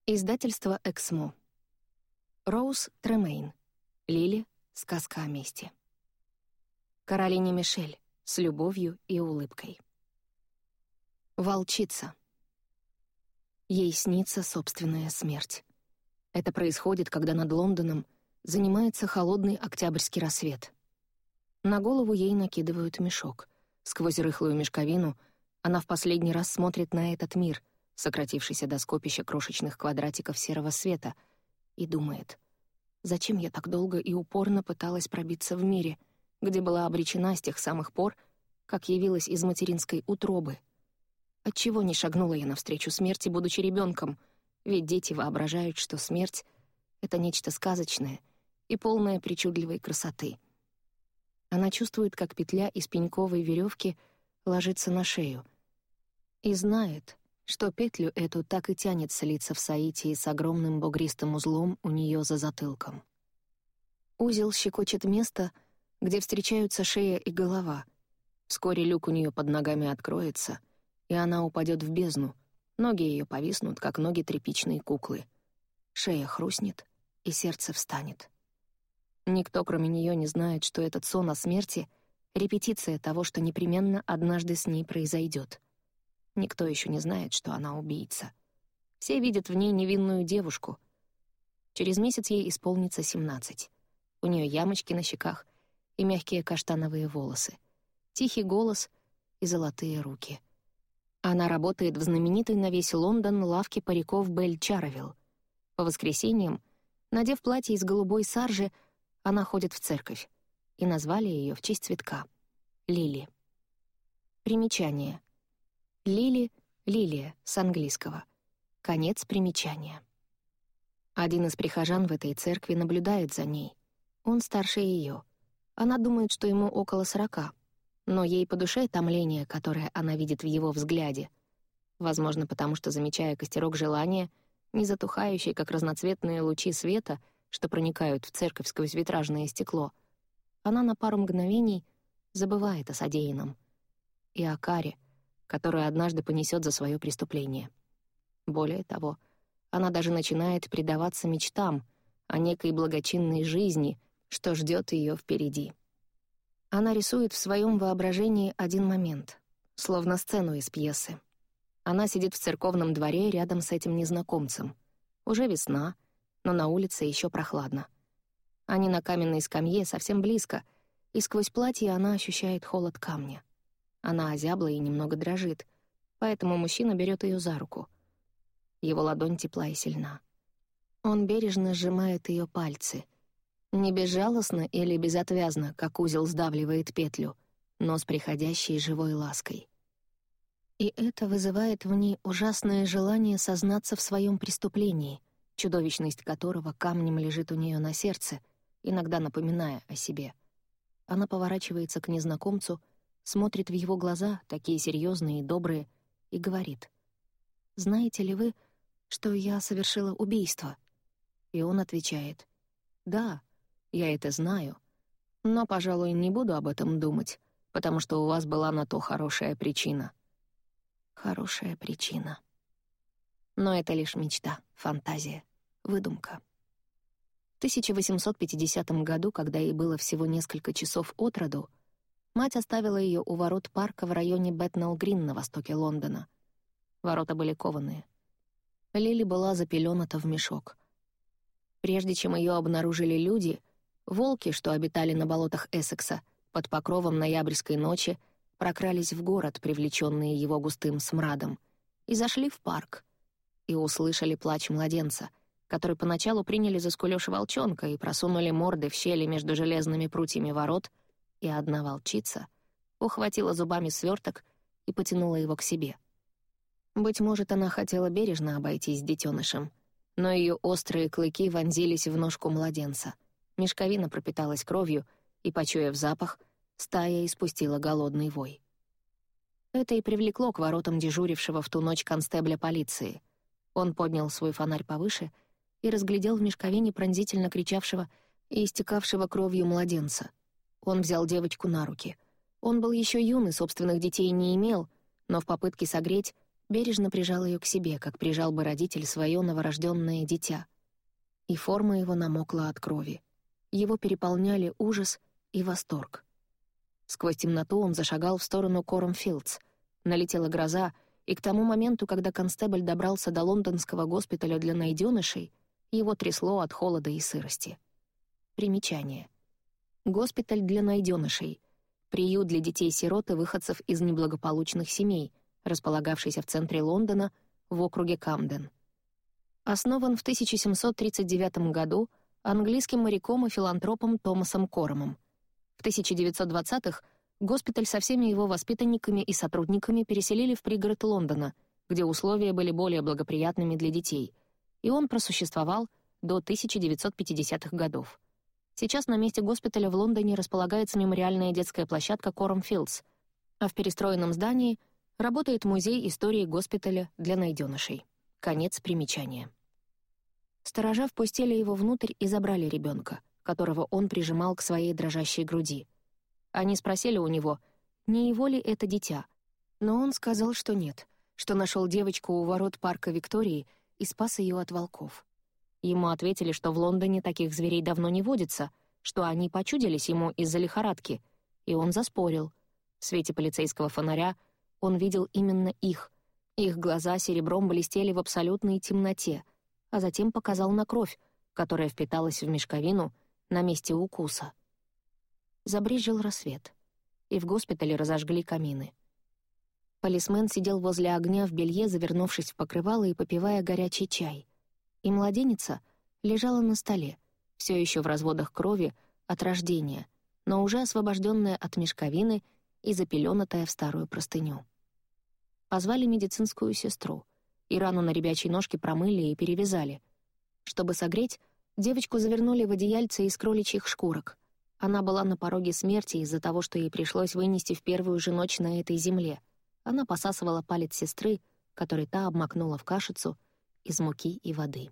Издательство «Эксмо». Роуз Тремейн. Лили. Сказка о мести. Каролине Мишель. С любовью и улыбкой. Волчица. Ей снится собственная смерть. Это происходит, когда над Лондоном занимается холодный октябрьский рассвет. На голову ей накидывают мешок. Сквозь рыхлую мешковину она в последний раз смотрит на этот мир, сократившийся до скопища крошечных квадратиков серого света, и думает: зачем я так долго и упорно пыталась пробиться в мире, где была обречена с тех самых пор, как явилась из материнской утробы? Отчего не шагнула я навстречу смерти, будучи ребенком? Ведь дети воображают, что смерть — это нечто сказочное и полное причудливой красоты. Она чувствует, как петля из пеньковой веревки ложится на шею, и знает, что петлю эту так и тянет слиться в соитии с огромным бугристым узлом у нее за затылком. Узел щекочет место, где встречаются шея и голова. Вскоре люк у нее под ногами откроется, и она упадет в бездну. Ноги ее повиснут, как ноги тряпичной куклы. Шея хрустнет, и сердце встанет. Никто, кроме нее, не знает, что этот сон о смерти — репетиция того, что непременно однажды с ней произойдет. Никто еще не знает, что она убийца. Все видят в ней невинную девушку. Через месяц ей исполнится 17. У нее ямочки на щеках и мягкие каштановые волосы, тихий голос и золотые руки. Она работает в знаменитой на весь Лондон лавке париков Бель Чаровилл. По воскресеньям, надев платье из голубой саржи, она ходит в церковь, и назвали ее в честь цветка — Лили. Примечание. Лили — лилия с английского. Конец примечания. Один из прихожан в этой церкви наблюдает за ней. Он старше ее. Она думает, что ему около 40, но ей по душе томление, которое она видит в его взгляде. Возможно, потому что, замечая костерок желания, не затухающий, как разноцветные лучи света, что проникают в церковь сквозь витражное стекло, она на пару мгновений забывает о содеянном и о каре, которую однажды понесет за свое преступление. Более того, она даже начинает предаваться мечтам о некой благочинной жизни, что ждет ее впереди. Она рисует в своем воображении один момент, словно сцену из пьесы. Она сидит в церковном дворе рядом с этим незнакомцем. Уже весна, но на улице еще прохладно. Они на каменной скамье совсем близко, и сквозь платье она ощущает холод камня. Она озябла и немного дрожит, поэтому мужчина берет ее за руку. Его ладонь тепла и сильна. Он бережно сжимает ее пальцы. Не безжалостно или безотвязно, как узел сдавливает петлю, но с приходящей живой лаской. И это вызывает в ней ужасное желание сознаться в своем преступлении, чудовищность которого камнем лежит у нее на сердце, иногда напоминая о себе. Она поворачивается к незнакомцу, смотрит в его глаза, такие серьезные и добрые, и говорит: «Знаете ли вы, что я совершила убийство?» И он отвечает: «Да, я это знаю, но, пожалуй, не буду об этом думать, потому что у вас была на то хорошая причина». Хорошая причина. Но это лишь мечта, фантазия, выдумка. В 1850 году, когда ей было всего несколько часов от роду, мать оставила ее у ворот парка в районе Бэтнелл-Грин на востоке Лондона. Ворота были кованые. Лили была запелёната в мешок. Прежде чем ее обнаружили люди, волки, что обитали на болотах Эссекса, под покровом ноябрьской ночи прокрались в город, привлеченные его густым смрадом, и зашли в парк, и услышали плач младенца, который поначалу приняли за скулёж волчонка и просунули морды в щели между железными прутьями ворот, и одна волчица ухватила зубами сверток и потянула его к себе. Быть может, она хотела бережно обойтись с детенышем, но ее острые клыки вонзились в ножку младенца. Мешковина пропиталась кровью, и, почуяв запах, стая испустила голодный вой. Это и привлекло к воротам дежурившего в ту ночь констебля полиции. Он поднял свой фонарь повыше и разглядел в мешковине пронзительно кричавшего и истекавшего кровью младенца. Он взял девочку на руки. Он был еще юн и собственных детей не имел, но в попытке согреть бережно прижал ее к себе, как прижал бы родитель свое новорожденное дитя. И форма его намокла от крови. Его переполняли ужас и восторг. Сквозь темноту он зашагал в сторону Корнфилдс. Налетела гроза, и к тому моменту, когда констебль добрался до лондонского госпиталя для найденышей, его трясло от холода и сырости. Примечание. Госпиталь для найденышей. Приют для детей-сирот и выходцев из неблагополучных семей, располагавшийся в центре Лондона, в округе Камден. Основан в 1739 году английским моряком и филантропом Томасом Коромом. В 1920-х госпиталь со всеми его воспитанниками и сотрудниками переселили в пригород Лондона, где условия были более благоприятными для детей, и он просуществовал до 1950-х годов. Сейчас на месте госпиталя в Лондоне располагается мемориальная детская площадка Корнфилдс, а в перестроенном здании работает музей истории госпиталя для найденышей. Конец примечания. Сторожа впустили его внутрь и забрали ребенка, которого он прижимал к своей дрожащей груди. Они спросили у него, не его ли это дитя, но он сказал, что нет, что нашел девочку у ворот парка Виктории и спас ее от волков. Ему ответили, что в Лондоне таких зверей давно не водится, что они почудились ему из-за лихорадки, и он заспорил. В свете полицейского фонаря он видел именно их. Их глаза серебром блестели в абсолютной темноте, а затем показал на кровь, которая впиталась в мешковину на месте укуса. Забрезжил рассвет, и в госпитале разожгли камины. Полисмен сидел возле огня в белье, завернувшись в покрывало и попивая горячий чай. И младеница лежала на столе, все еще в разводах крови от рождения, но уже освобожденная от мешковины и запеленатая в старую простыню. Позвали медицинскую сестру, и рану на ребячьей ножке промыли и перевязали. Чтобы согреть, девочку завернули в одеяльце из кроличьих шкурок. Она была на пороге смерти из-за того, что ей пришлось вынести в первую же ночь на этой земле. Она посасывала палец сестры, который та обмакнула в кашицу из муки и воды.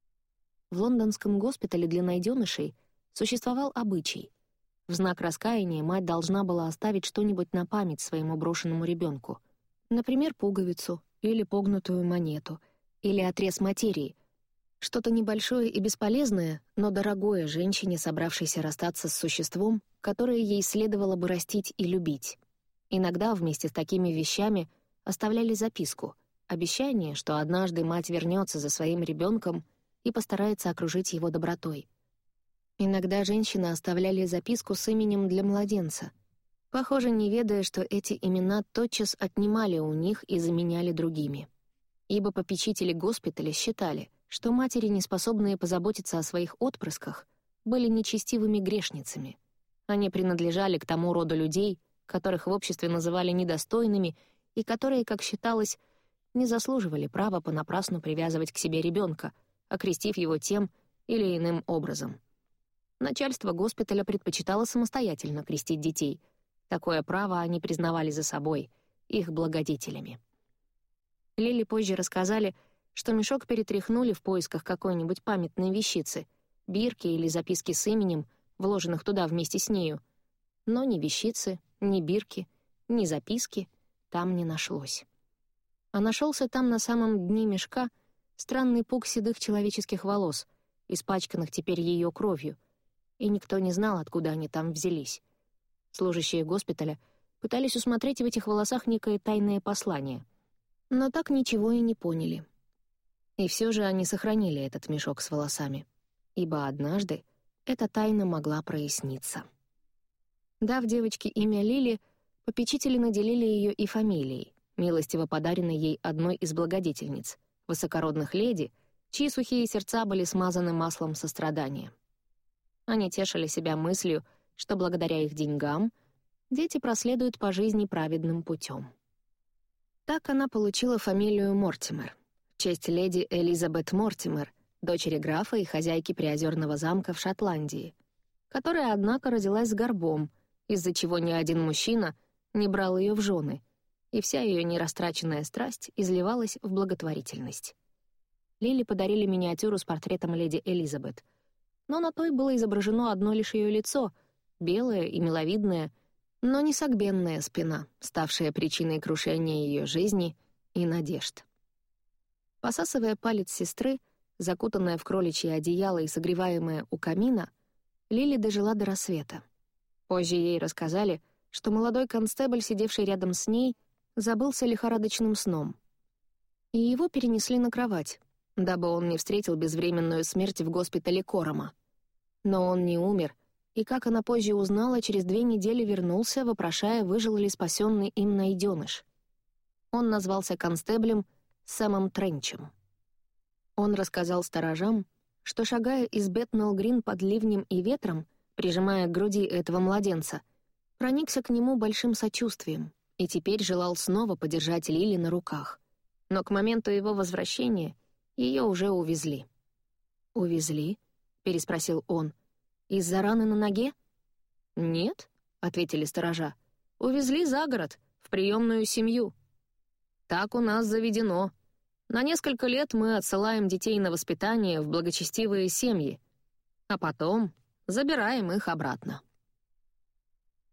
В лондонском госпитале для найденышей существовал обычай. В знак раскаяния мать должна была оставить что-нибудь на память своему брошенному ребенку. Например, пуговицу, или погнутую монету, или отрез материи. Что-то небольшое и бесполезное, но дорогое женщине, собравшейся расстаться с существом, которое ей следовало бы растить и любить. Иногда вместе с такими вещами оставляли записку, обещание, что однажды мать вернется за своим ребенком и постарается окружить его добротой. Иногда женщины оставляли записку с именем для младенца, похоже, не ведая, что эти имена тотчас отнимали у них и заменяли другими. Ибо попечители госпиталя считали, что матери, неспособные позаботиться о своих отпрысках, были нечестивыми грешницами. Они принадлежали к тому роду людей, которых в обществе называли недостойными и которые, как считалось, не заслуживали права понапрасну привязывать к себе ребенка, окрестив его тем или иным образом. Начальство госпиталя предпочитало самостоятельно крестить детей. Такое право они признавали за собой, их благодетелями. Лили позже рассказали, что мешок перетряхнули в поисках какой-нибудь памятной вещицы, бирки или записки с именем, вложенных туда вместе с нею. Но ни вещицы, ни бирки, ни записки там не нашлось. А нашелся там на самом дне мешка странный пук седых человеческих волос, испачканных теперь ее кровью, и никто не знал, откуда они там взялись. Служащие госпиталя пытались усмотреть в этих волосах некое тайное послание, но так ничего и не поняли. И все же они сохранили этот мешок с волосами, ибо однажды эта тайна могла проясниться. Дав девочке имя Лили, попечители наделили ее и фамилией, милостиво подаренной ей одной из благодетельниц, высокородных леди, чьи сухие сердца были смазаны маслом сострадания. Они тешили себя мыслью, что благодаря их деньгам дети проследуют по жизни праведным путем. Так она получила фамилию Мортимер, в честь леди Элизабет Мортимер, дочери графа и хозяйки Приозерного замка в Шотландии, которая, однако, родилась с горбом, из-за чего ни один мужчина не брал ее в жены, и вся ее нерастраченная страсть изливалась в благотворительность. Лили подарили миниатюру с портретом леди Элизабет, но на той было изображено одно лишь ее лицо, белое и миловидное, но не согбенная спина, ставшая причиной крушения ее жизни и надежд. Посасывая палец сестры, закутанная в кроличье одеяло и согреваемая у камина, Лили дожила до рассвета. Позже ей рассказали, что молодой констебль, сидевший рядом с ней, забылся лихорадочным сном. И его перенесли на кровать, дабы он не встретил безвременную смерть в госпитале Корома. Но он не умер, и, как она позже узнала, через 2 недели вернулся, вопрошая, выжил ли спасенный им найденыш. Он назвался констеблем Сэмом Тренчем. Он рассказал сторожам, что, шагая из Бетнелл-Грин под ливнем и ветром, прижимая к груди этого младенца, проникся к нему большим сочувствием и теперь желал снова подержать Лили на руках. Но к моменту его возвращения ее уже увезли. «Увезли?» — переспросил он. «Из-за раны на ноге?» «Нет», — ответили сторожа. «Увезли за город, в приемную семью. Так у нас заведено. На несколько лет мы отсылаем детей на воспитание в благочестивые семьи, а потом забираем их обратно».